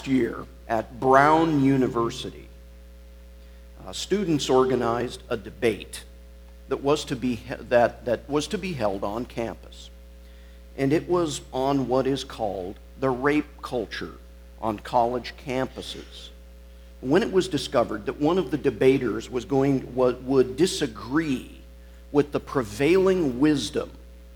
Year at Brown University, students organized a debate that was to be held on campus, and it was on what is called the rape culture on college campuses. When it was discovered that one of the debaters would disagree with the prevailing wisdom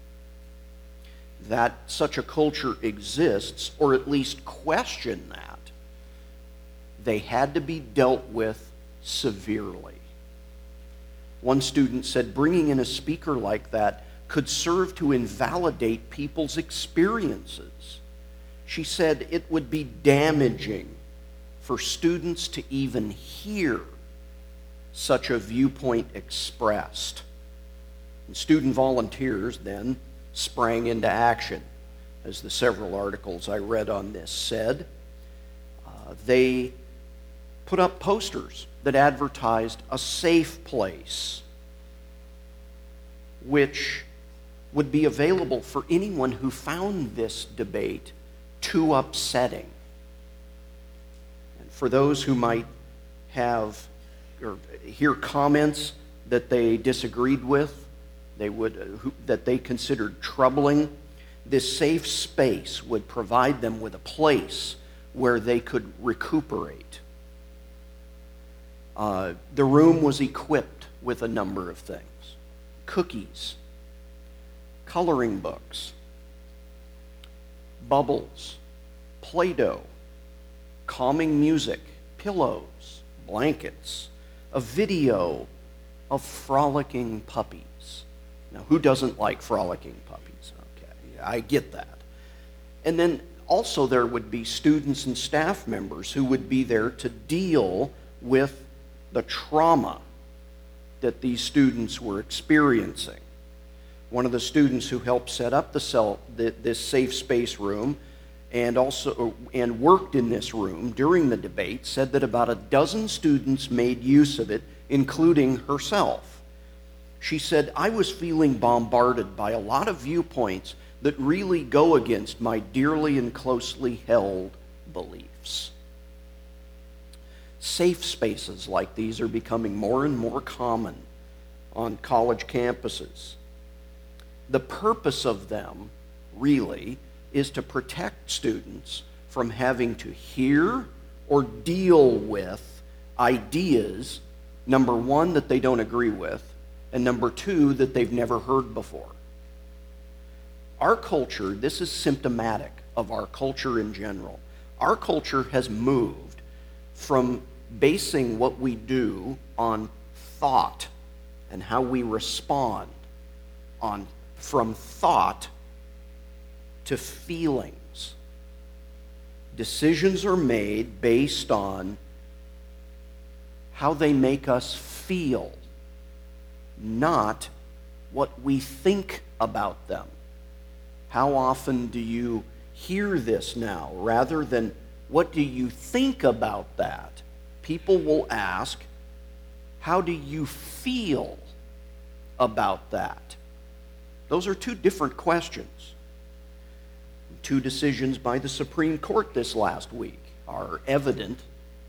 that such a culture exists, or at least question that, they had to be dealt with severely. One student said bringing in a speaker like that could serve to invalidate people's experiences. She said it would be damaging for students to even hear such a viewpoint expressed. And student volunteers then sprang into action. As the several articles I read on this said, they put up posters that advertised a safe place which would be available for anyone who found this debate too upsetting. And for those who might have or hear comments that they disagreed with, that they considered troubling, this safe space would provide them with a place where they could recuperate. The room was equipped with a number of things: cookies, coloring books, bubbles, Play-Doh, calming music, pillows, blankets, a video of frolicking puppies. Now, who doesn't like frolicking puppies? Okay, I get that. And then also there would be students and staff members who would be there to deal with the trauma that these students were experiencing. One of the students who helped set up this safe space room and worked in this room during the debate said that about a dozen students made use of it, including herself. She said, "I was feeling bombarded by a lot of viewpoints that really go against my dearly and closely held beliefs." Safe spaces like these are becoming more and more common on college campuses. The purpose of them, really, is to protect students from having to hear or deal with ideas, number one, that they don't agree with, and number two, that they've never heard before. Our culture, this is symptomatic of our culture in general. Our culture has moved from basing what we do on thought and how we respond from thought to feelings. Decisions are made based on how they make us feel, not what we think about them. How often do you hear this now? Rather than what do you think about that, people will ask, how do you feel about that? Those are two different questions. Two decisions by the Supreme Court this last week are evidence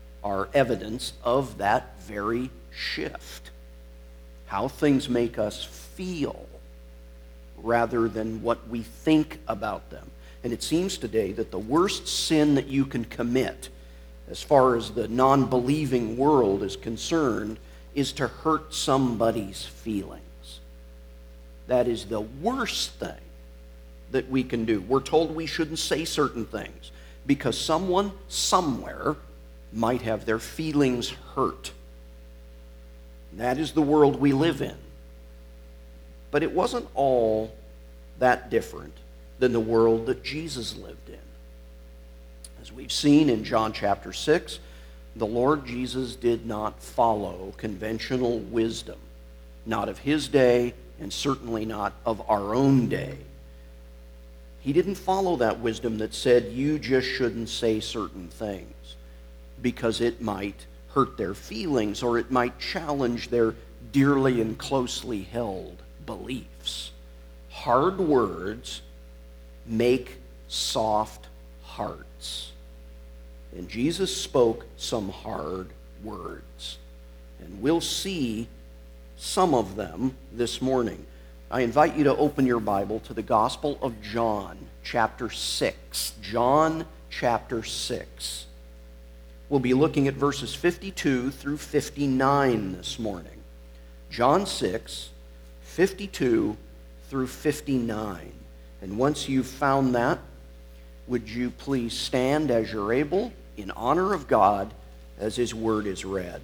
of that very shift. How things make us feel rather than what we think about them. And it seems today that the worst sin that you can commit, as far as the non-believing world is concerned, is to hurt somebody's feelings. That is the worst thing that we can do. We're told we shouldn't say certain things because someone somewhere might have their feelings hurt. That is the world we live in. But it wasn't all that different than the world that Jesus lived in. As we've seen in John chapter 6, the Lord Jesus did not follow conventional wisdom, not of his day and certainly not of our own day. He didn't follow that wisdom that said you just shouldn't say certain things because it might hurt their feelings or it might challenge their dearly and closely held beliefs. Hard words make soft hearts. And Jesus spoke some hard words. And we'll see some of them this morning. I invite you to open your Bible to the Gospel of John, chapter 6. John, chapter 6. We'll be looking at verses 52 through 59 this morning. John 6, 52 through 59. And once you've found that, would you please stand as you're able in honor of God as His Word is read.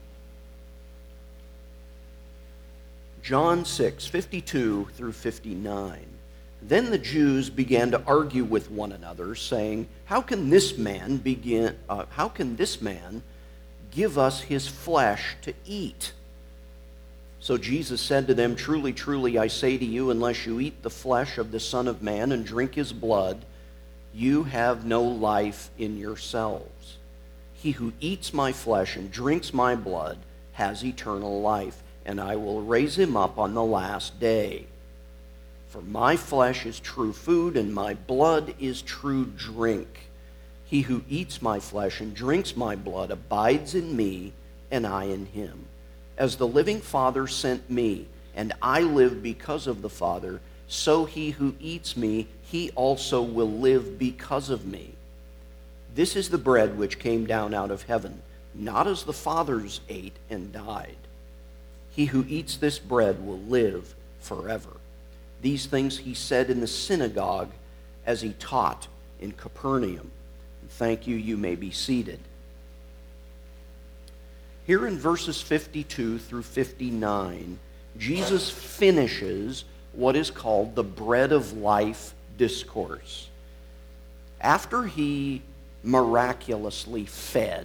John 6, 52 through 59. Then the Jews began to argue with one another, saying, How can this man give us his flesh to eat? So Jesus said to them, Truly, truly, I say to you, unless you eat the flesh of the Son of Man and drink his blood, you have no life in yourselves. He who eats my flesh and drinks my blood has eternal life, and I will raise him up on the last day. For my flesh is true food, and my blood is true drink. He who eats my flesh and drinks my blood abides in me, and I in him. As the living Father sent me, and I live because of the Father, so he who eats me, he also will live because of me. This is the bread which came down out of heaven, not as the fathers ate and died. He who eats this bread will live forever. These things he said in the synagogue as he taught in Capernaum. Thank you. You may be seated. Here in verses 52 through 59, Jesus finishes what is called the bread of life discourse. After he miraculously fed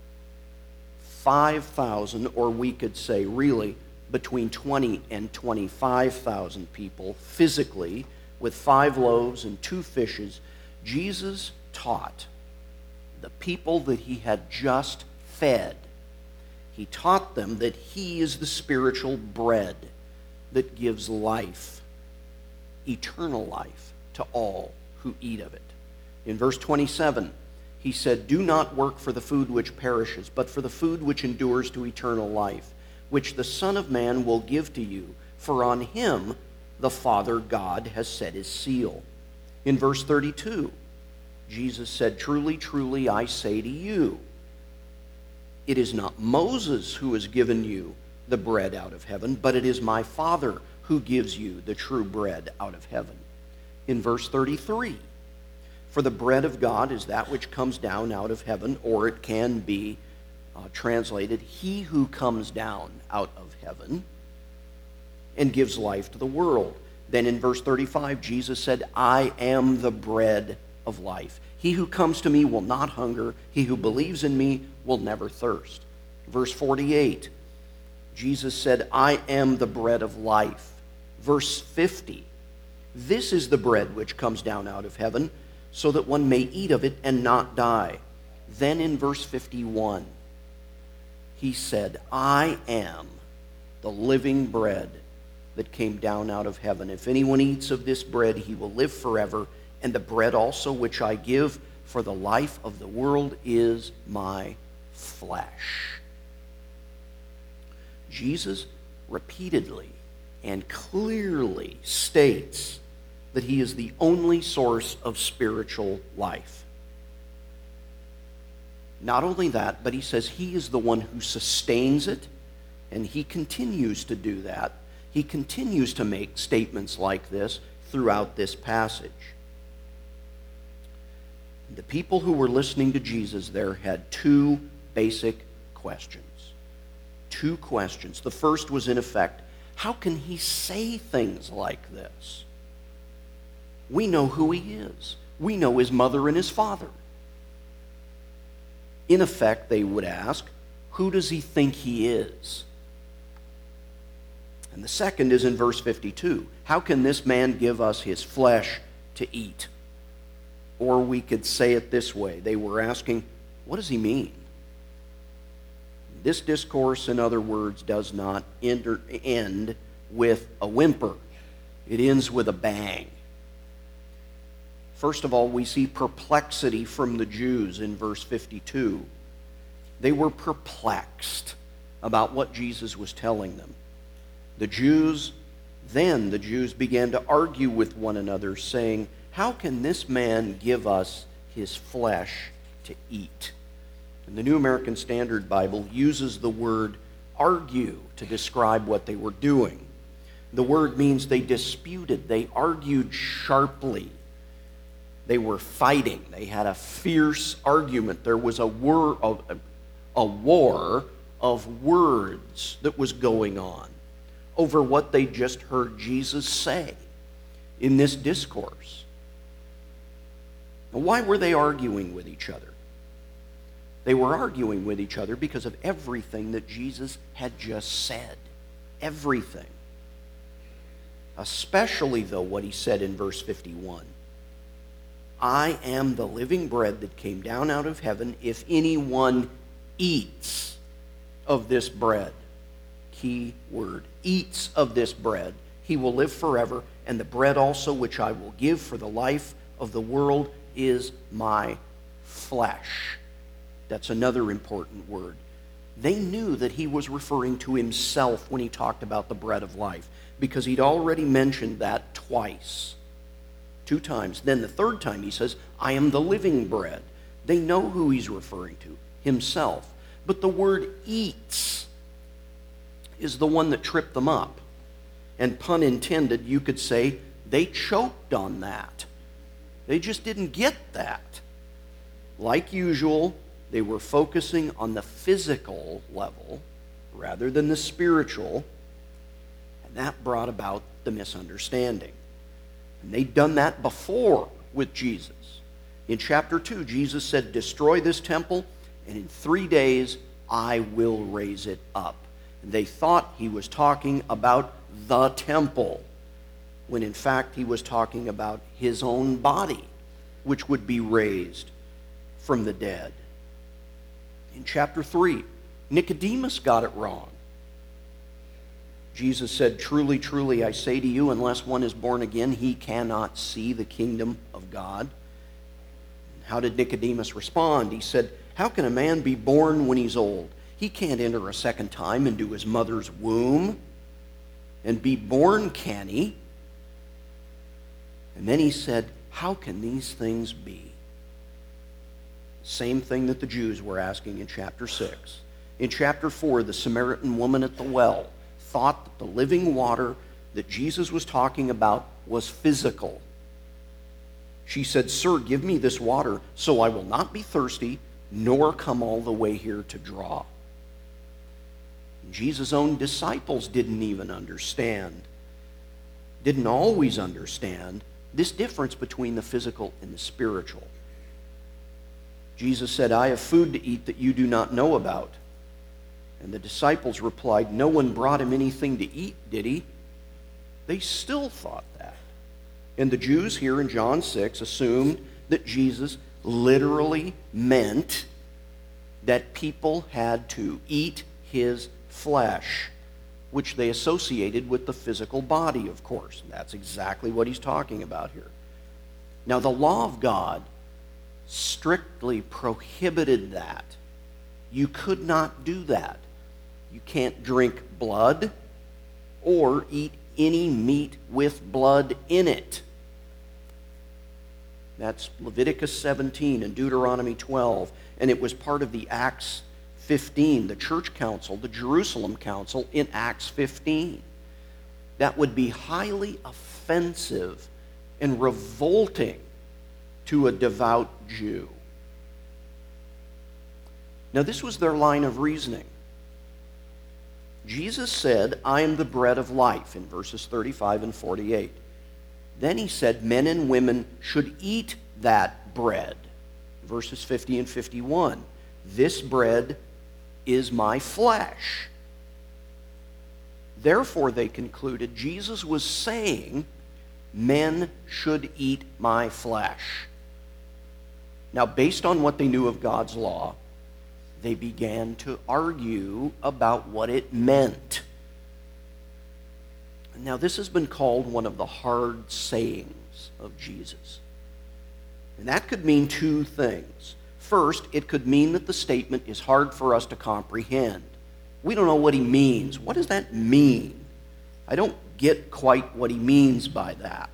5,000, or we could say really between 20 and 25,000 people physically with 5 loaves and 2 fishes, Jesus taught the people that he had just fed. He taught them that he is the spiritual bread that gives life, eternal life, to all who eat of it. In verse 27, he said, Do not work for the food which perishes, but for the food which endures to eternal life, which the Son of Man will give to you, for on him the Father God has set his seal. In verse 32, Jesus said, Truly, truly, I say to you, it is not Moses who has given you the bread out of heaven, but it is my Father who gives you the true bread out of heaven. In verse 33, for the bread of God is that which comes down out of heaven, or it can be translated, he who comes down out of heaven and gives life to the world. Then in verse 35, Jesus said, I am the bread of life. He who comes to me will not hunger. He who believes in me will never thirst. Verse 48, Jesus said, I am the bread of life. Verse 50, this is the bread which comes down out of heaven, so that one may eat of it and not die. Then in verse 51, he said, I am the living bread that came down out of heaven. If anyone eats of this bread, he will live forever. And the bread also which I give for the life of the world is my flesh. Jesus repeatedly and clearly states that he is the only source of spiritual life. Not only that, but he says he is the one who sustains it, and he continues to do that. He continues to make statements like this throughout this passage. The people who were listening to Jesus there had 2 basic questions. 2 questions. The first was, in effect, how can he say things like this? We know who he is. We know his mother and his father. In effect, they would ask, who does he think he is? And the second is in verse 52. How can this man give us his flesh to eat? Or we could say it this way. They were asking, what does he mean? This discourse, in other words, does not end with a whimper. It ends with a bang. First of all, we see perplexity from the Jews in verse 52. They were perplexed about what Jesus was telling them. The Jews began to argue with one another, saying, "How can this man give us his flesh to eat?" And the New American Standard Bible uses the word argue to describe what they were doing. The word means they disputed, they argued sharply. They were fighting. They had a fierce argument. There was a war of words that was going on over what they just heard Jesus say in this discourse. Now, why were they arguing with each other? They were arguing with each other because of everything that Jesus had just said. Everything. Especially, though, what he said in verse 51. "I am the living bread that came down out of heaven. If anyone eats of this bread," key word, eats of this bread, "he will live forever, and the bread also which I will give for the life of the world is my flesh." That's another important word. They knew that he was referring to himself when he talked about the bread of life, because he'd already mentioned that twice, 2 times. Then the third time he says, "I am the living bread." They know who he's referring to, himself. But the word eats is the one that tripped them up. And pun intended, you could say they choked on that. They just didn't get that. Like usual, they were focusing on the physical level rather than the spiritual, and that brought about the misunderstanding. And they'd done that before with Jesus. In chapter 2, Jesus said, "Destroy this temple, and in 3 days I will raise it up." And they thought he was talking about the temple, when in fact he was talking about his own body, which would be raised from the dead. In chapter 3, Nicodemus got it wrong. Jesus said, "Truly, truly, I say to you, unless one is born again, he cannot see the kingdom of God." How did Nicodemus respond? He said, "How can a man be born when he's old? He can't enter a second time into his mother's womb and be born, can he?" And then he said, "How can these things be?" Same thing that the Jews were asking in chapter 6. In chapter 4, the Samaritan woman at the well thought that the living water that Jesus was talking about was physical. She said, "Sir, give me this water so I will not be thirsty, nor come all the way here to draw." And Jesus' own disciples didn't even understand, didn't always understand this difference between the physical and the spiritual. Jesus said, "I have food to eat that you do not know about." And the disciples replied, "No one brought him anything to eat, did he?" They still thought that. And the Jews here in John 6 assumed that Jesus literally meant that people had to eat his flesh, which they associated with the physical body, of course. That's exactly what he's talking about here. Now, the law of God strictly prohibited that. You could not do that. You can't drink blood or eat any meat with blood in it. That's Leviticus 17 and Deuteronomy 12. And it was part of the Acts 15, the church council, the Jerusalem council in Acts 15. That would be highly offensive and revolting to a devout Jew. Now, this was their line of reasoning. Jesus said, "I am the bread of life," in verses 35 and 48. Then he said men and women should eat that bread, verses 50 and 51. "This bread is my flesh." Therefore, they concluded, Jesus was saying, men should eat my flesh. Now, based on what they knew of God's law, they began to argue about what it meant. Now, this has been called one of the hard sayings of Jesus. And that could mean two things. First, it could mean that the statement is hard for us to comprehend. We don't know what he means. What does that mean? I don't get quite what he means by that.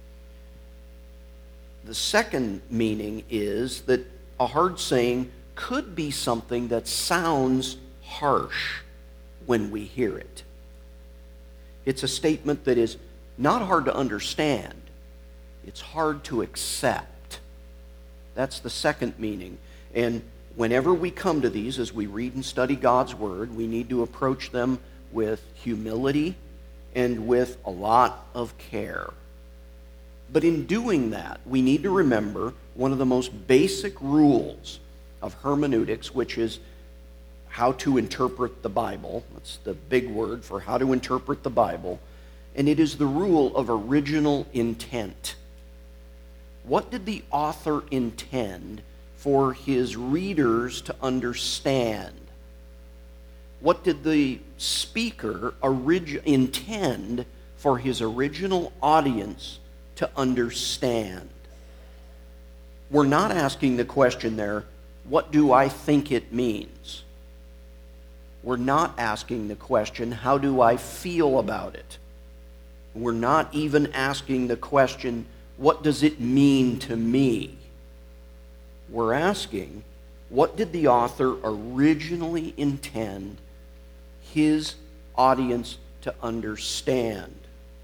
The second meaning is that a hard saying could be something that sounds harsh when we hear it. It's a statement that is not hard to understand. It's hard to accept. That's the second meaning. And whenever we come to these, as we read and study God's Word, we need to approach them with humility and with a lot of care. But in doing that, we need to remember one of the most basic rules of hermeneutics, which is how to interpret the Bible. That's the big word for how to interpret the Bible. And it is the rule of original intent. What did the author intend for his readers to understand? What did the speaker intend for his original audience to understand? We're not asking the question there, what do I think it means? We're not asking the question, how do I feel about it? We're not even asking the question, what does it mean to me? We're asking, what did the author originally intend his audience to understand?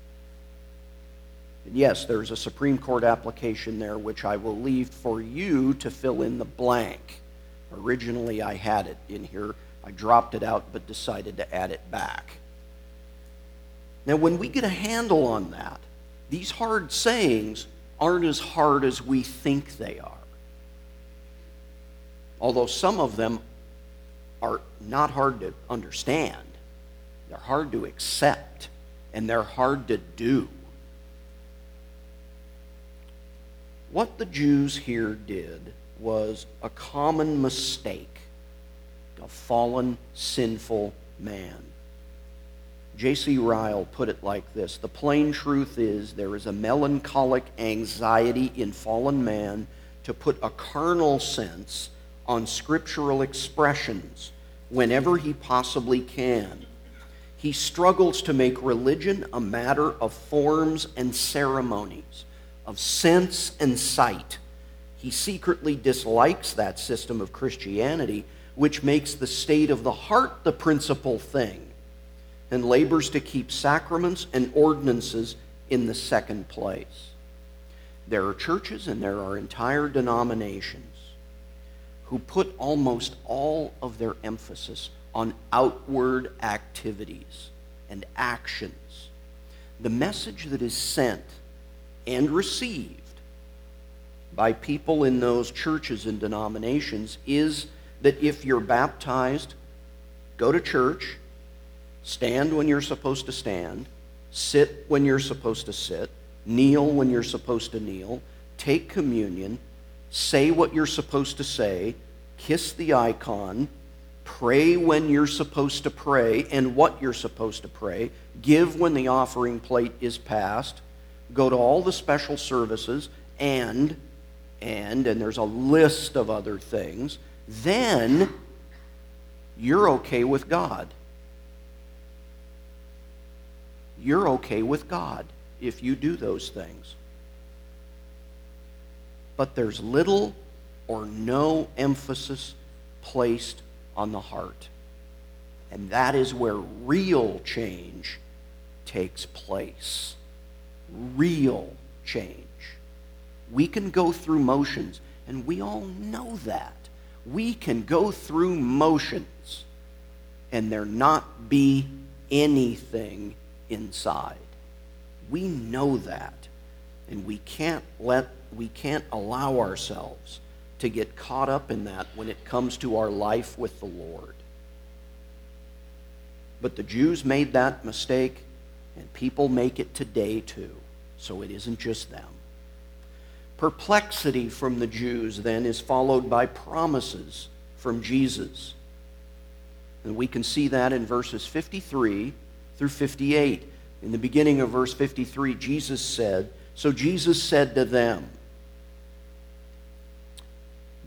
And yes, there's a Supreme Court application there which I will leave for you to fill in the blank. Originally I had it in here. I dropped it out but decided to add it back. Now when we get a handle on that, these hard sayings aren't as hard as we think they are. Although some of them are not hard to understand. They're hard to accept, and they're hard to do. What the Jews here did was a common mistake, a fallen, sinful man. J.C. Ryle put it like this: the plain truth is there is a melancholic anxiety in fallen man to put a carnal sense on scriptural expressions whenever he possibly can. He struggles to make religion a matter of forms and ceremonies, of sense and sight. He secretly dislikes that system of Christianity which makes the state of the heart the principal thing, and labors to keep sacraments and ordinances in the second place. There are churches and there are entire denominations who put almost all of their emphasis on outward activities and actions. The message that is sent and received by people in those churches and denominations is that if you're baptized, go to church, stand when you're supposed to stand, sit when you're supposed to sit, kneel when you're supposed to kneel, take communion, say what you're supposed to say, kiss the icon, pray when you're supposed to pray and what you're supposed to pray, give when the offering plate is passed, go to all the special services, and there's a list of other things, then you're okay with God. You're okay with God if you do those things. But there's little or no emphasis placed on the heart. And that is where real change takes place. Real change. We can go through motions, and we all know that. We can go through motions, and there not be anything inside. We know that, and we can't allow ourselves to get caught up in that when it comes to our life with the Lord. But the Jews made that mistake, and people make it today too. So it isn't just them. Perplexity from the Jews then is followed by promises from Jesus. And we can see that in verses 53 through 58. In the beginning of verse 53, Jesus said, "So Jesus said to them,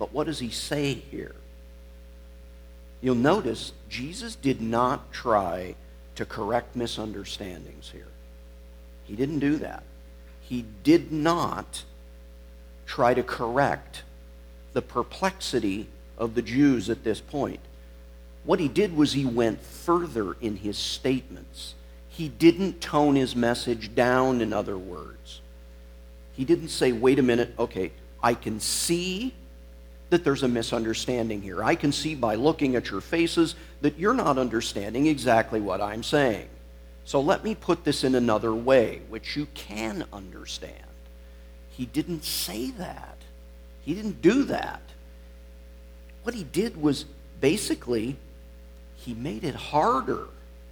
But what does he say here? You'll notice Jesus did not try to correct misunderstandings here. He didn't do that. He did not try to correct the perplexity of the Jews at this point. What he did was he went further in his statements. He didn't tone his message down, in other words. He didn't say, wait a minute, okay, I can see that there's a misunderstanding here. I can see by looking at your faces that you're not understanding exactly what I'm saying. So let me put this in another way, which you can understand. He didn't say that. He didn't do that. What he did was basically, he made it harder.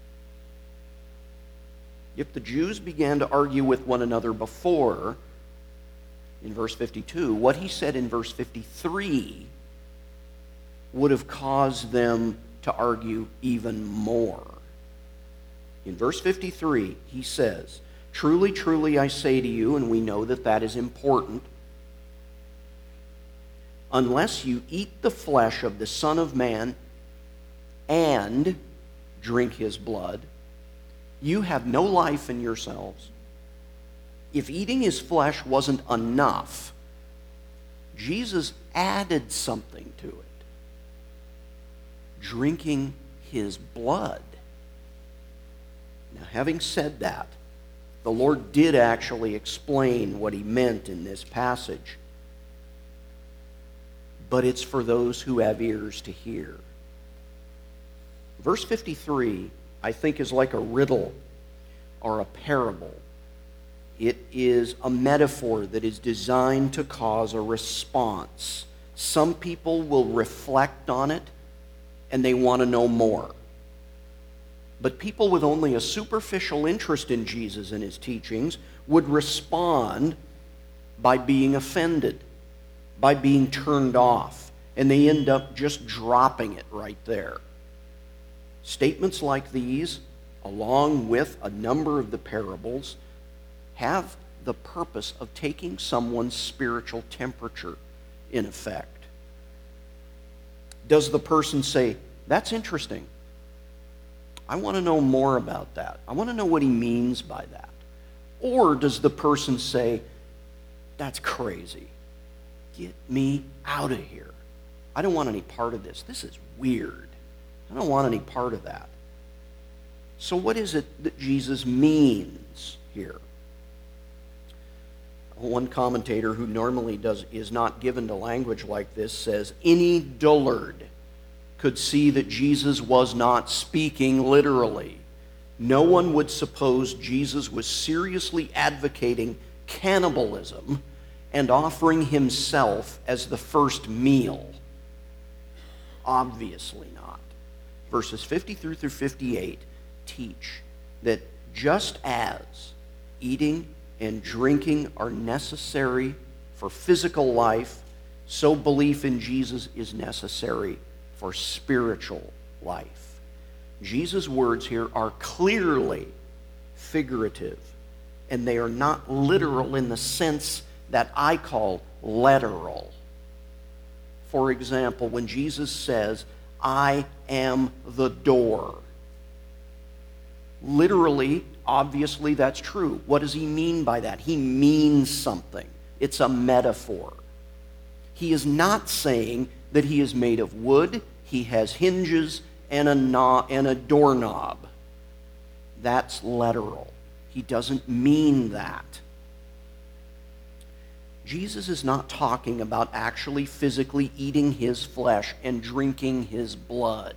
If the Jews began to argue with one another before, in verse 52, what he said in verse 53 would have caused them to argue even more. In verse 53, he says, "Truly, truly, I say to you," and we know that that is important, "unless you eat the flesh of the Son of Man and drink his blood, you have no life in yourselves." If eating his flesh wasn't enough, Jesus added something to it. Drinking his blood. Now, having said that, the Lord did actually explain what he meant in this passage. But it's for those who have ears to hear. Verse 53, I think, is like a riddle or a parable. It is a metaphor that is designed to cause a response. Some people will reflect on it and they want to know more. But people with only a superficial interest in Jesus and his teachings would respond by being offended, by being turned off, and they end up just dropping it right there. Statements like these, along with a number of the parables, have the purpose of taking someone's spiritual temperature, in effect. Does the person say, "That's interesting. I want to know more about that. I want to know what he means by that"? Or does the person say, "That's crazy. Get me out of here. I don't want any part of this. This is weird. I don't want any part of that"? So what is it that Jesus means here? One commentator who normally is not given to language like this says, any dullard could see that Jesus was not speaking literally. No one would suppose Jesus was seriously advocating cannibalism and offering himself as the first meal. Obviously not. Verses 53 through 58 teach that just as eating and drinking are necessary for physical life, so belief in Jesus is necessary for spiritual life. Jesus' words here are clearly figurative, and they are not literal in the sense that I call literal. For example, when Jesus says, "I am the door," literally, obviously, that's true. What does he mean by that? He means something. It's a metaphor. He is not saying that he is made of wood, he has hinges and a doorknob. That's literal. He doesn't mean that. Jesus is not talking about actually physically eating his flesh and drinking his blood.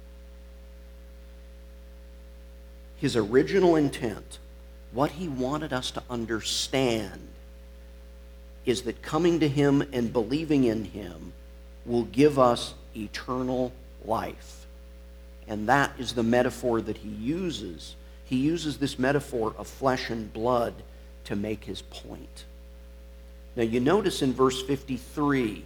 His original intent, what he wanted us to understand, is that coming to him and believing in him will give us eternal life. And that is the metaphor that he uses. He uses this metaphor of flesh and blood to make his point. Now you notice in verse 53,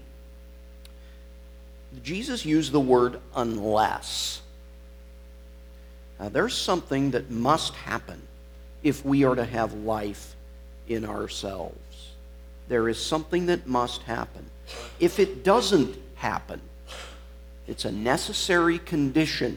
Jesus used the word "unless." Now, there's something that must happen if we are to have life in ourselves. There is something that must happen. If it doesn't happen, it's a necessary condition.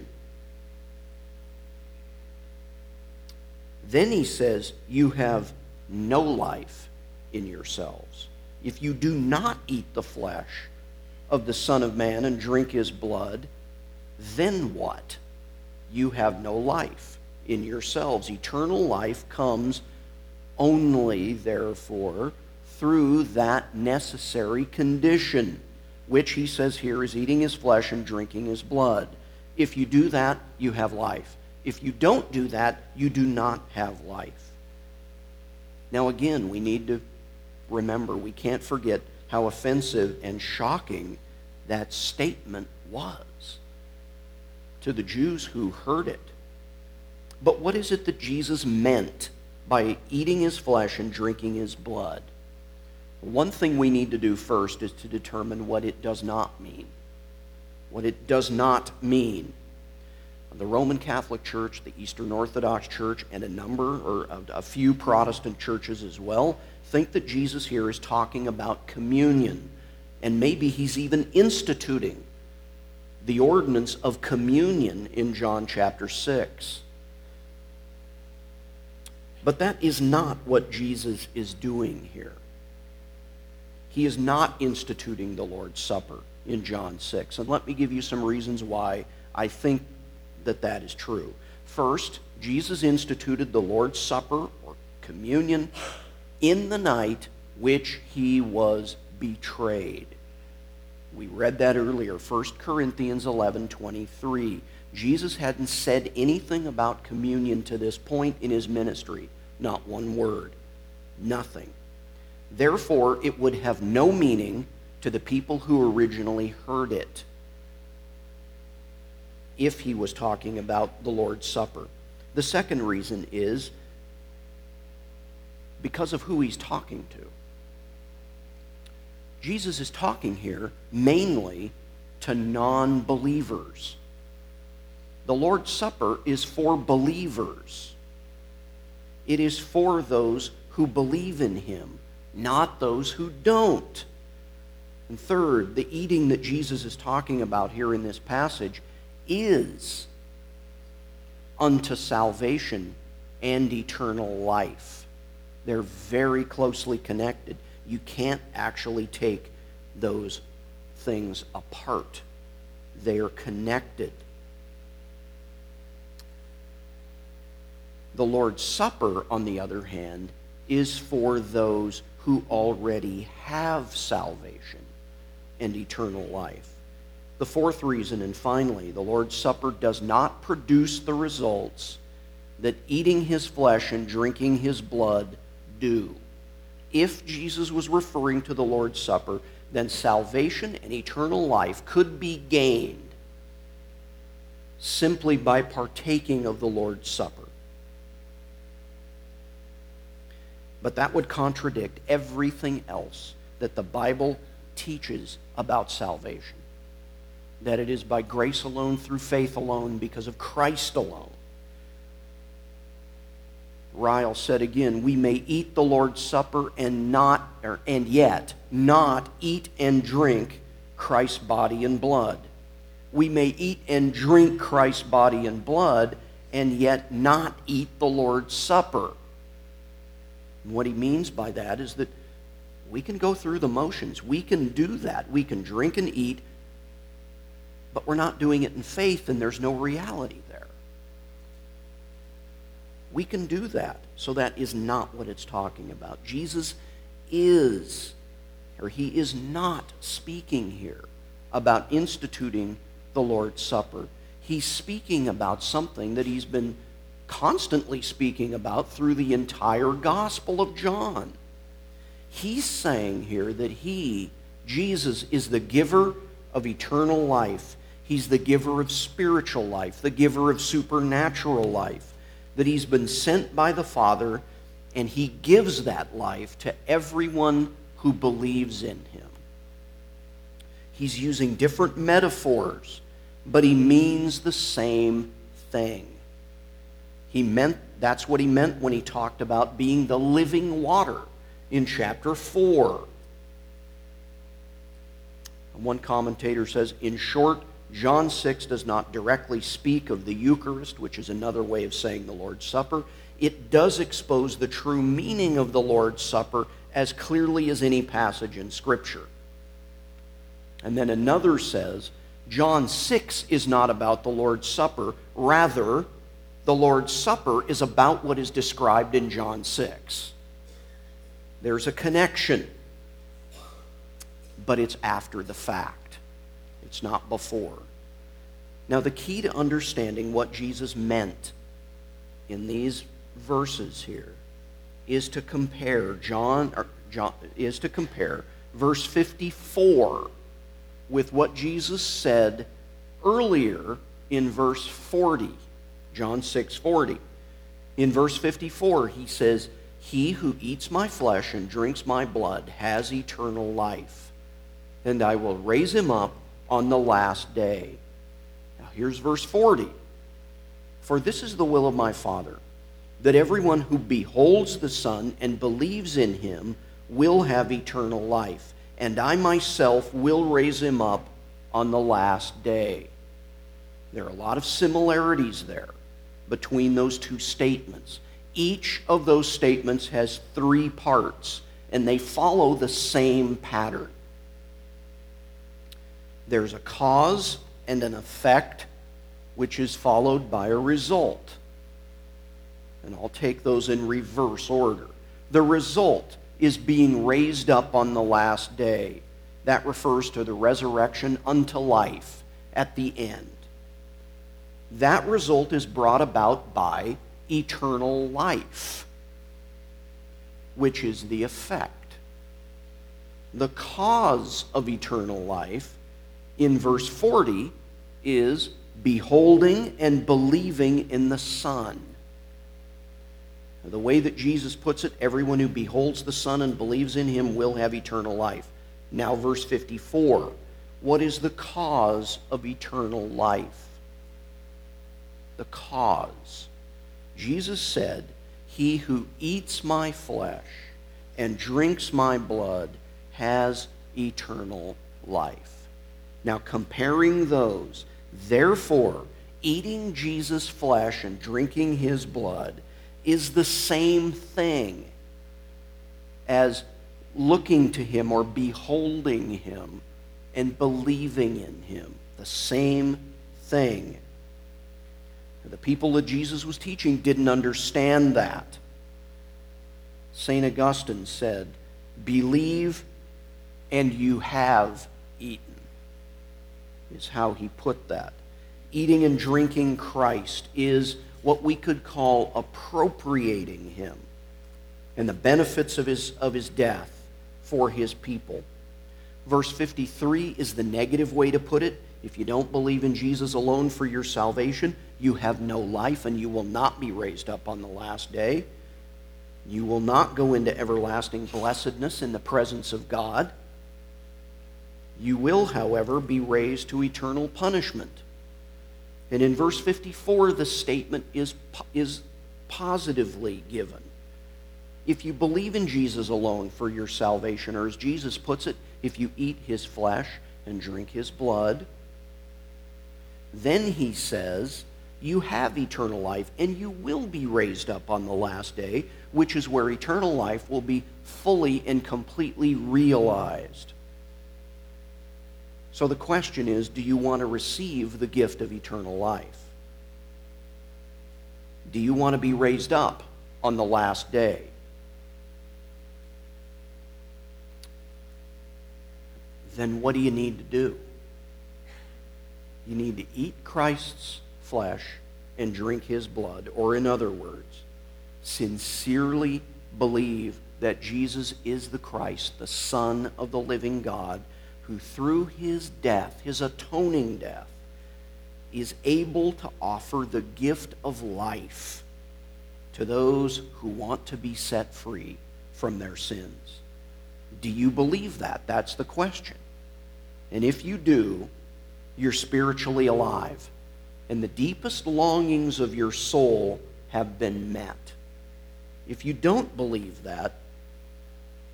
Then he says, you have no life in yourselves. If you do not eat the flesh of the Son of Man and drink his blood, then what? You have no life in yourselves. Eternal life comes only, therefore, through that necessary condition, which he says here is eating his flesh and drinking his blood. If you do that, you have life. If you don't do that, you do not have life. Now again, we need to remember, we can't forget how offensive and shocking that statement was to the Jews who heard it. But what is it that Jesus meant by eating his flesh and drinking his blood? One thing we need to do first is to determine what it does not mean. What it does not mean. The Roman Catholic Church, the Eastern Orthodox Church, and a few Protestant churches as well, think that Jesus here is talking about communion. And maybe he's even instituting the ordinance of communion in John chapter 6. But that is not what Jesus is doing here. He is not instituting the Lord's Supper in John 6. And let me give you some reasons why I think that that is true. First, Jesus instituted the Lord's Supper, or communion, in the night which he was betrayed. We read that earlier, 1 Corinthians 11:23. Jesus hadn't said anything about communion to this point in his ministry. Not one word. Nothing. Therefore, it would have no meaning to the people who originally heard it if he was talking about the Lord's Supper. The second reason is because of who he's talking to. Jesus is talking here mainly to non-believers. The Lord's Supper is for believers. It is for those who believe in him, not those who don't. And third, the eating that Jesus is talking about here in this passage is unto salvation and eternal life. They're very closely connected. You can't actually take those things apart. They are connected. The Lord's Supper, on the other hand, is for those who already have salvation and eternal life. The fourth reason, and finally, the Lord's Supper does not produce the results that eating his flesh and drinking his blood do. If Jesus was referring to the Lord's Supper, then salvation and eternal life could be gained simply by partaking of the Lord's Supper. But that would contradict everything else that the Bible teaches about salvation. That it is by grace alone, through faith alone, because of Christ alone. Ryle said again, we may eat the Lord's Supper and yet not eat and drink Christ's body and blood. We may eat and drink Christ's body and blood and yet not eat the Lord's Supper. And what he means by that is that we can go through the motions. We can do that. We can drink and eat, but we're not doing it in faith, and there's no reality there. We can do that. So that is not what it's talking about. Jesus is, or he is not speaking here about instituting the Lord's Supper. He's speaking about something that he's been constantly speaking about through the entire Gospel of John. He's saying here that he, Jesus, is the giver of eternal life. He's the giver of spiritual life, the giver of supernatural life, that he's been sent by the Father, and he gives that life to everyone who believes in him. He's using different metaphors, but he means the same thing. That's what he meant when he talked about being the living water in chapter 4. One commentator says, in short, John 6 does not directly speak of the Eucharist, which is another way of saying the Lord's Supper. It does expose the true meaning of the Lord's Supper as clearly as any passage in Scripture. And then another says, John 6 is not about the Lord's Supper. Rather, the Lord's Supper is about what is described in John 6. There's a connection, but it's after the fact. It's not before. Now, the key to understanding what Jesus meant in these verses here is to compare verse 54 with what Jesus said earlier in verse 40, John 6:40. In verse 54, he says, "He who eats my flesh and drinks my blood has eternal life, and I will raise him up on the last day." Now here's verse 40. "For this is the will of my Father, that everyone who beholds the Son and believes in him will have eternal life, and I myself will raise him up on the last day." There are a lot of similarities there between those two statements. Each of those statements has three parts, and they follow the same pattern. There's a cause and an effect, which is followed by a result. And I'll take those in reverse order. The result is being raised up on the last day. That refers to the resurrection unto life at the end. That result is brought about by eternal life, which is the effect. The cause of eternal life in verse 40 is beholding and believing in the Son. The way that Jesus puts it, everyone who beholds the Son and believes in him will have eternal life. Now verse 54, what is the cause of eternal life? The cause. Jesus said, "He who eats my flesh and drinks my blood has eternal life." Now comparing those, therefore, eating Jesus' flesh and drinking his blood is the same thing as looking to him or beholding him and believing in him. The same thing. The people that Jesus was teaching didn't understand that. St. Augustine said, "Believe and you have eaten," is how he put that. Eating and drinking Christ is what we could call appropriating him and the benefits of his death for his people. Verse 53 is the negative way to put it. If you don't believe in Jesus alone for your salvation, you have no life and you will not be raised up on the last day. You will not go into everlasting blessedness in the presence of God. You will, however, be raised to eternal punishment. And in verse 54, the statement is positively given. If you believe in Jesus alone for your salvation, or as Jesus puts it, if you eat his flesh and drink his blood, then he says, you have eternal life and you will be raised up on the last day, which is where eternal life will be fully and completely realized. So the question is, do you want to receive the gift of eternal life? Do you want to be raised up on the last day? Then what do you need to do? You need to eat Christ's flesh and drink his blood, or in other words, sincerely believe that Jesus is the Christ, the Son of the living God, who through his death, his atoning death, is able to offer the gift of life to those who want to be set free from their sins. Do you believe that? That's the question. And if you do, you're spiritually alive, and the deepest longings of your soul have been met. If you don't believe that,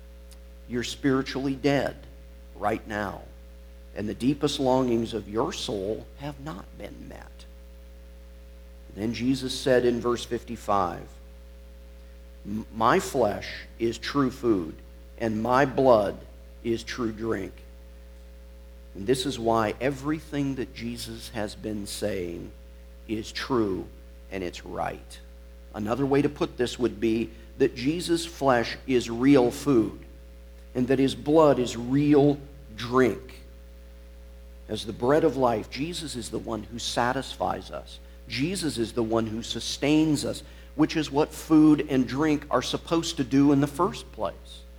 you're spiritually dead right now, and the deepest longings of your soul have not been met. And then Jesus said in verse 55, my flesh is true food, and my blood is true drink. And this is why everything that Jesus has been saying is true and it's right. Another way to put this would be that Jesus' flesh is real food and that his blood is real drink. As the bread of life, Jesus is the one who satisfies us. Jesus is the one who sustains us, which is what food and drink are supposed to do in the first place.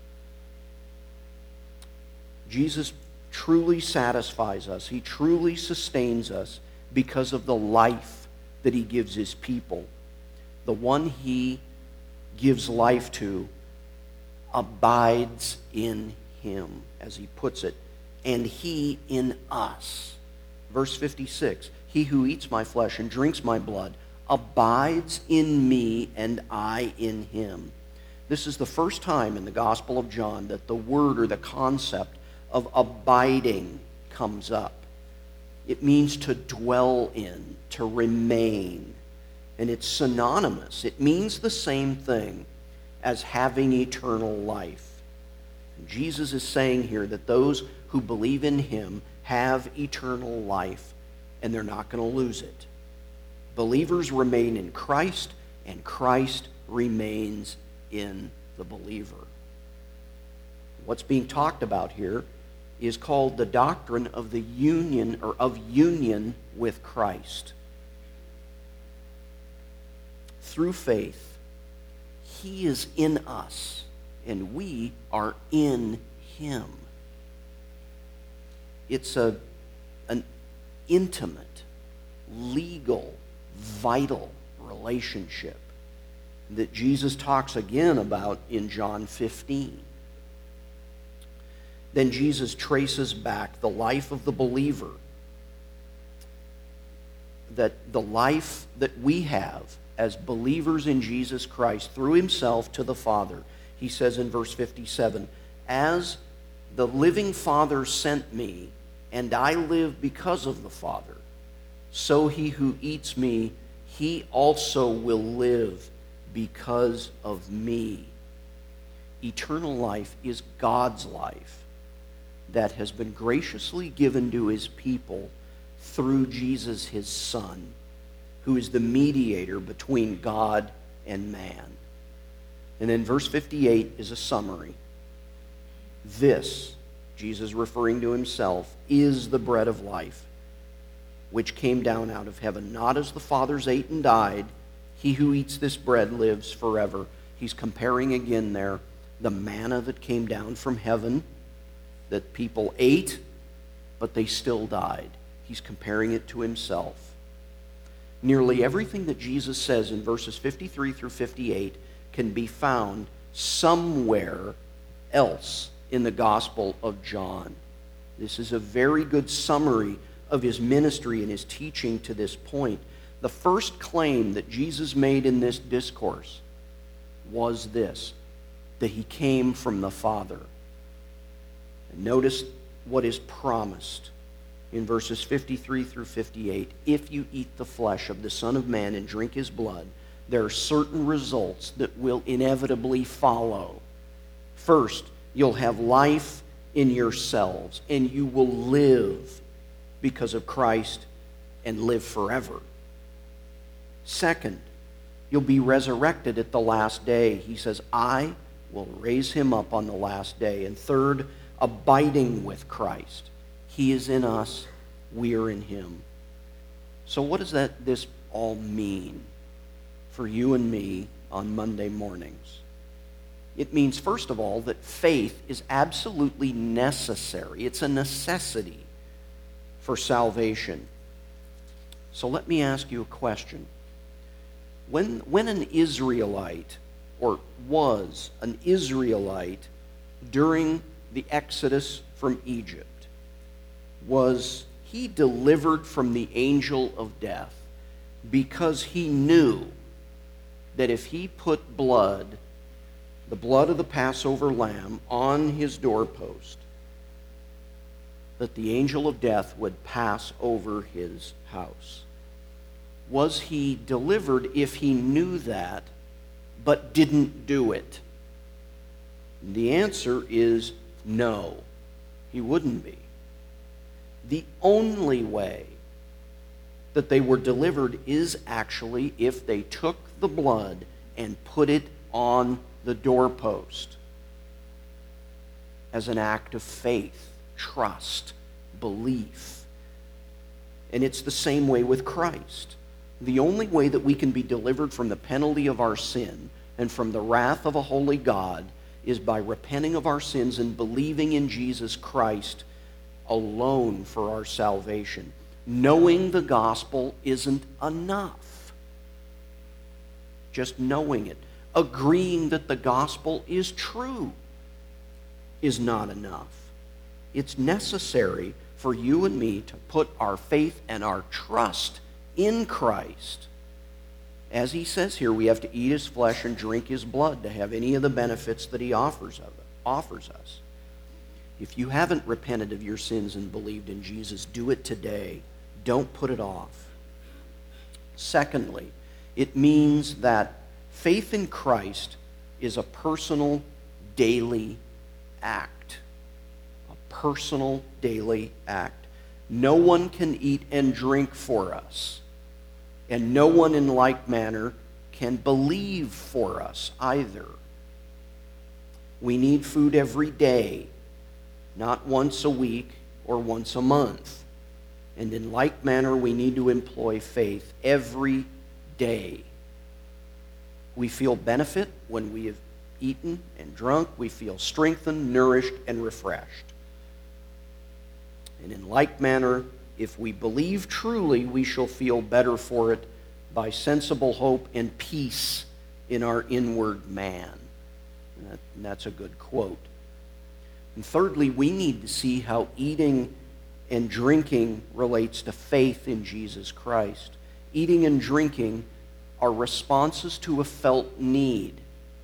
Jesus truly satisfies us. He truly sustains us because of the life that he gives his people. The one he gives life to abides in him, as he puts it, and he in us. Verse 56, he who eats my flesh and drinks my blood abides in me and I in him. This is the first time in the Gospel of John that the word or the concept of abiding comes up. It means to dwell in, to remain. And it's synonymous. It means the same thing as having eternal life. And Jesus is saying here that those who believe in him have eternal life, and they're not going to lose it. Believers remain in Christ, and Christ remains in the believer. What's being talked about here is called the doctrine of the union, or of union with Christ. Through faith, he is in us, and we are in him. It's an intimate, legal, vital relationship that Jesus talks again about in John 15. Then Jesus traces back the life of the believer, that the life that we have as believers in Jesus Christ through himself to the Father. He says in verse 57, as the living Father sent me, and I live because of the Father, so he who eats me, he also will live because of me. Eternal life is God's life that has been graciously given to his people through Jesus, his Son, who is the mediator between God and man. And then verse 58 is a summary. This, Jesus referring to himself, is the bread of life, which came down out of heaven. Not as the fathers ate and died, he who eats this bread lives forever. He's comparing again there the manna that came down from heaven, that people ate, but they still died. He's comparing it to himself. Nearly everything that Jesus says in verses 53 through 58 can be found somewhere else in the Gospel of John. This is a very good summary of his ministry and his teaching to this point. The first claim that Jesus made in this discourse was this, that he came from the Father. And notice what is promised in verses 53 through 58. If you eat the flesh of the Son of Man and drink his blood, there are certain results that will inevitably follow. First, you'll have life in yourselves, and you will live because of Christ and live forever. Second, you'll be resurrected at the last day. He says, I will raise him up on the last day. And third, abiding with Christ. He is in us, we are in him. So what does this all mean for you and me on Monday mornings? It means, first of all, that faith is absolutely necessary. It's a necessity for salvation. So let me ask you a question. When an Israelite, or was an Israelite during the Exodus from Egypt, was he delivered from the angel of death because he knew that if he put blood the blood of the Passover lamb on his doorpost, that the angel of death would pass over his house. Was he delivered if he knew that, but didn't do it? The answer is no, he wouldn't be. The only way that they were delivered is actually if they took the blood and put it on the doorpost as an act of faith, trust, belief. And it's the same way with Christ. The only way that we can be delivered from the penalty of our sin and from the wrath of a holy God is by repenting of our sins and believing in Jesus Christ alone for our salvation. Knowing the gospel isn't enough. Just knowing it, agreeing that the gospel is true, is not enough. It's necessary for you and me to put our faith and our trust in Christ. As he says here, we have to eat his flesh and drink his blood to have any of the benefits that he offers us. If you haven't repented of your sins and believed in Jesus, do it today. Don't put it off. Secondly, it means that faith in Christ is a personal, daily act. A personal, daily act. No one can eat and drink for us. And no one in like manner can believe for us either. We need food every day, not once a week or once a month. And in like manner, we need to employ faith every day. We feel benefit when we have eaten and drunk. We feel strengthened, nourished, and refreshed. And in like manner, if we believe truly, we shall feel better for it by sensible hope and peace in our inward man. And that's a good quote. And thirdly, we need to see how eating and drinking relates to faith in Jesus Christ. Eating and drinking are responses to a felt need.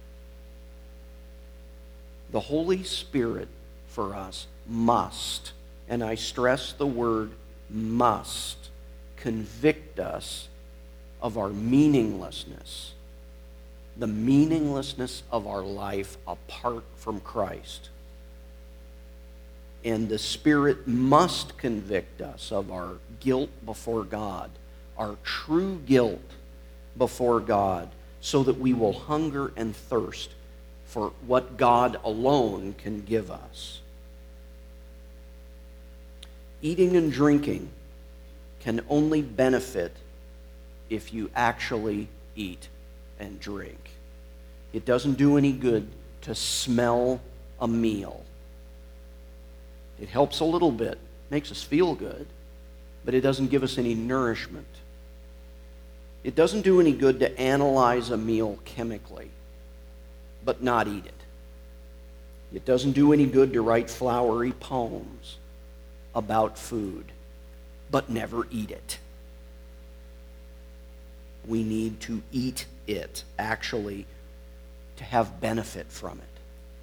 The Holy Spirit for us must, and I stress the word must, convict us of our meaninglessness, the meaninglessness of our life apart from Christ. And the Spirit must convict us of our guilt before God, our true guilt before God, so that we will hunger and thirst for what God alone can give us. Eating and drinking can only benefit if you actually eat and drink. It doesn't do any good to smell a meal. It helps a little bit, makes us feel good, but it doesn't give us any nourishment. It doesn't do any good to analyze a meal chemically, but not eat it. It doesn't do any good to write flowery poems about food, but never eat it. We need to eat it, actually, to have benefit from it.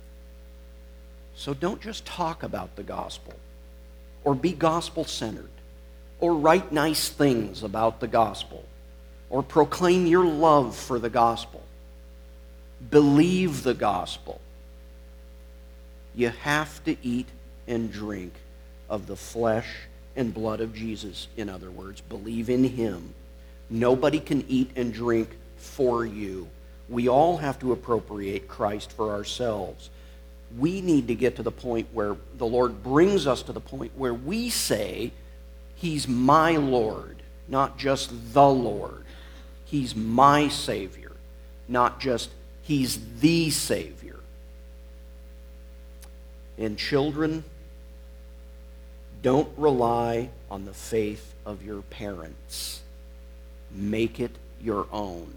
So don't just talk about the gospel, or be gospel-centered, or write nice things about the gospel, or proclaim your love for the gospel. Believe the gospel. You have to eat and drink of the flesh and blood of Jesus. In other words, believe in him. Nobody can eat and drink for you. We all have to appropriate Christ for ourselves. We need to get to the point where the Lord brings us to the point where we say, he's my Lord, not just the Lord. He's my Savior, not just he's the Savior. And children, don't rely on the faith of your parents. Make it your own.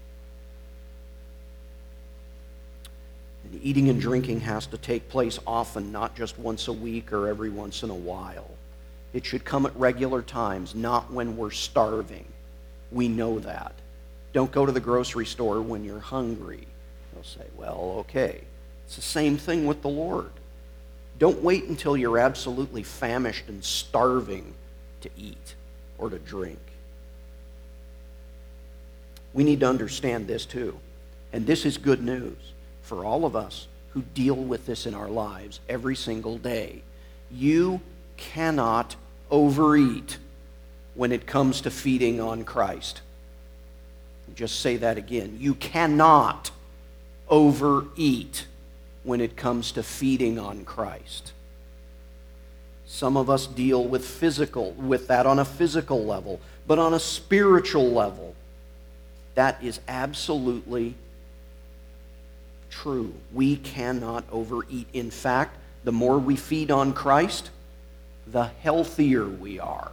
And eating and drinking has to take place often, not just once a week or every once in a while. It should come at regular times, not when we're starving. We know that. Don't go to the grocery store when you're hungry. They'll say, well, okay. It's the same thing with the Lord. Don't wait until you're absolutely famished and starving to eat or to drink. We need to understand this too. And this is good news for all of us who deal with this in our lives every single day. You cannot overeat when it comes to feeding on Christ. Just say that again. You cannot overeat when it comes to feeding on Christ. Some of us deal with that on a physical level, but on a spiritual level, that is absolutely true. We cannot overeat. In fact, the more we feed on Christ, the healthier we are.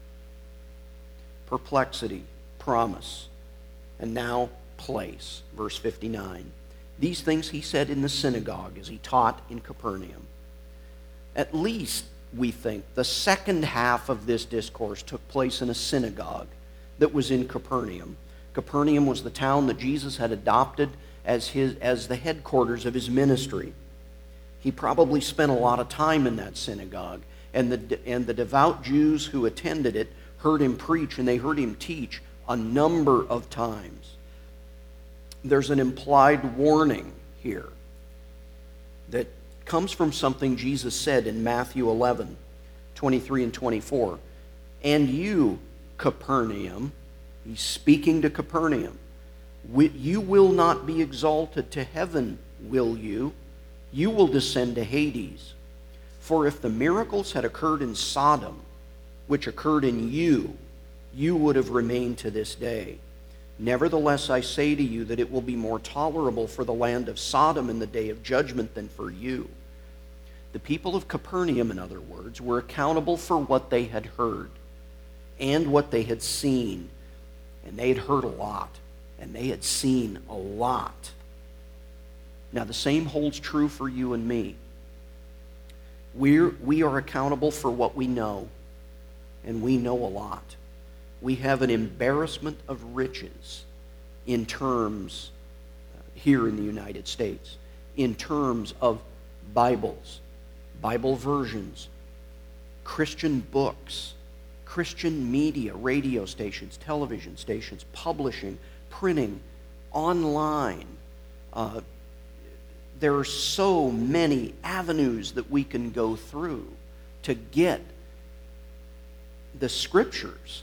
Perplexity, promise, and now place. Verse 59. These things he said in the synagogue as he taught in Capernaum. At least, we think, the second half of this discourse took place in a synagogue that was in Capernaum. Capernaum was the town that Jesus had adopted as the headquarters of his ministry. He probably spent a lot of time in that synagogue, and the devout Jews who attended it heard him preach, and they heard him teach a number of times. There's an implied warning here that comes from something Jesus said in Matthew 11, 23 and 24. And you, Capernaum, he's speaking to Capernaum, you will not be exalted to heaven, will you? You will descend to Hades. For if the miracles had occurred in Sodom, which occurred in you, you would have remained to this day. Nevertheless, I say to you that it will be more tolerable for the land of Sodom in the day of judgment than for you. The people of Capernaum, in other words, were accountable for what they had heard and what they had seen. And they had heard a lot, and they had seen a lot. Now, the same holds true for you and me. We are accountable for what we know, and we know a lot. We have an embarrassment of riches in terms, here in the United States, in terms of Bibles, Bible versions, Christian books, Christian media, radio stations, television stations, publishing, printing, online. There are so many avenues that we can go through to get the Scriptures.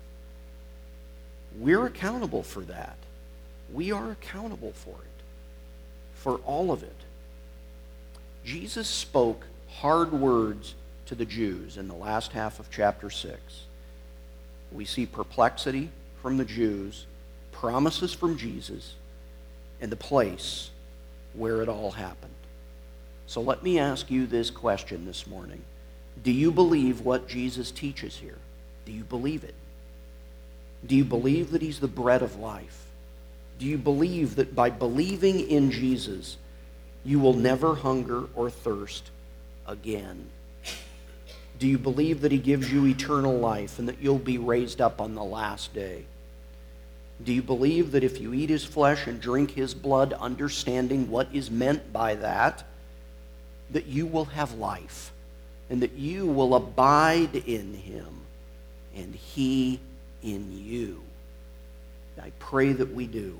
We're accountable for that. We are accountable for it, for all of it. Jesus spoke hard words to the Jews in the last half of chapter 6. We see perplexity from the Jews, promises from Jesus, and the place where it all happened. So let me ask you this question this morning. Do you believe what Jesus teaches here? Do you believe it? Do you believe that he's the bread of life? Do you believe that by believing in Jesus, you will never hunger or thirst again? Do you believe that he gives you eternal life and that you'll be raised up on the last day? Do you believe that if you eat his flesh and drink his blood, understanding what is meant by that, that you will have life and that you will abide in him and he in you? I pray that we do.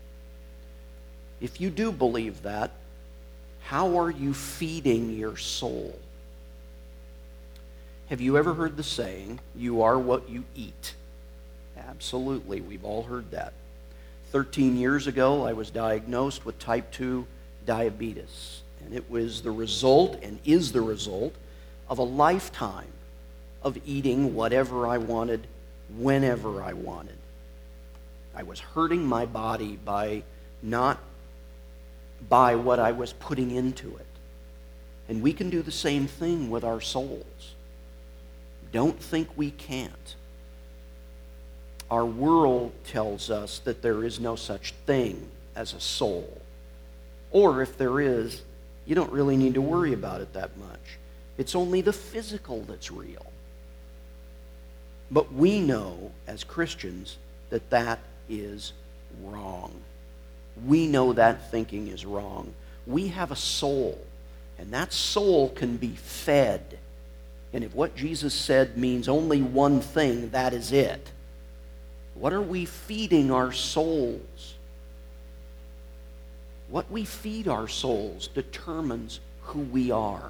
If you do believe that, how are you feeding your soul? Have you ever heard the saying, you are what you eat? Absolutely, we've all heard that. 13 years ago, I was diagnosed with type 2 diabetes. And it was the result, and is the result, of a lifetime of eating whatever I wanted, whenever I wanted. I was hurting my body not by what I was putting into it. And we can do the same thing with our souls. Don't think we can't. Our world tells us that there is no such thing as a soul. Or if there is, you don't really need to worry about it that much. It's only the physical that's real. But we know as Christians that that is wrong. We know that thinking is wrong. We have a soul, and that soul can be fed. And if what Jesus said means only one thing, that is it. What are we feeding our souls? What we feed our souls determines who we are.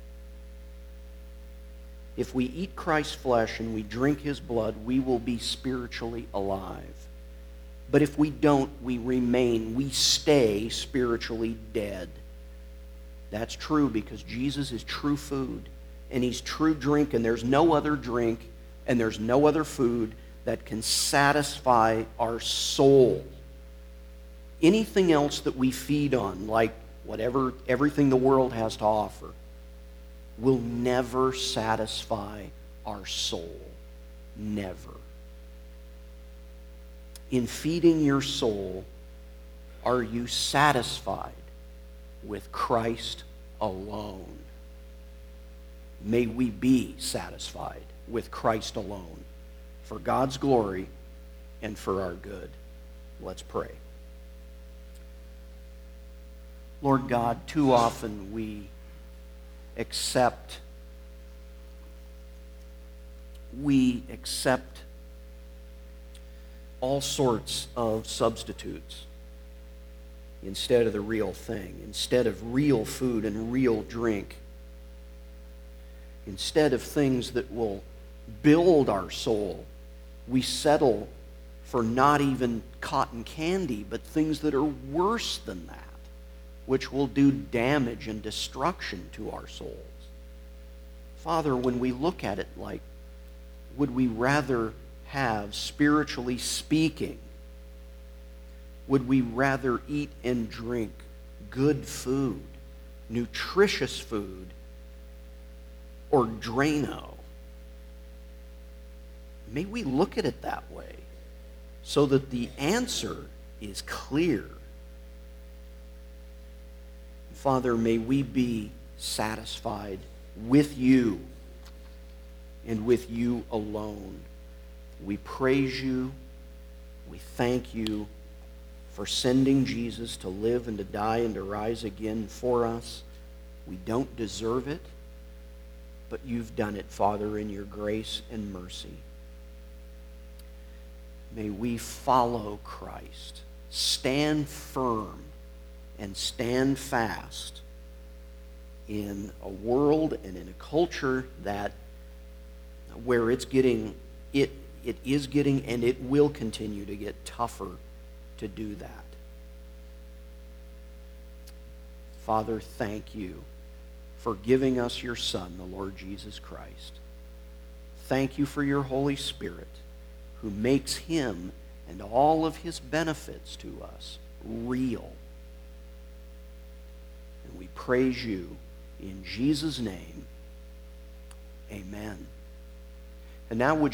If we eat Christ's flesh and we drink his blood, we will be spiritually alive. But if we don't, we remain, we stay spiritually dead. That's true because Jesus is true food and he's true drink, and there's no other drink and there's no other food that can satisfy our soul. Anything else that we feed on, like everything the world has to offer, will never satisfy our soul. Never. In feeding your soul, are you satisfied with Christ alone? May we be satisfied with Christ alone for God's glory and for our good. Let's pray. Lord God, too often we accept all sorts of substitutes instead of the real thing, instead of real food and real drink, instead of things that will build our soul. We settle for not even cotton candy, but things that are worse than that, which will do damage and destruction to our souls. Father, when we look at it, like, would we rather have, spiritually speaking, would we rather eat and drink good food, nutritious food, or Drano? May we look at it that way so that the answer is clear. Father, may we be satisfied with you and with you alone. We praise you. We thank you for sending Jesus to live and to die and to rise again for us. We don't deserve it, but you've done it, Father, in your grace and mercy. May we follow Christ, stand firm and stand fast in a world and in a culture where it is getting and it will continue to get tougher to do that. Father, thank you for giving us your Son, the Lord Jesus Christ. Thank you for your Holy Spirit, who makes him and all of his benefits to us real. And we praise you in Jesus' name. Amen. And now would you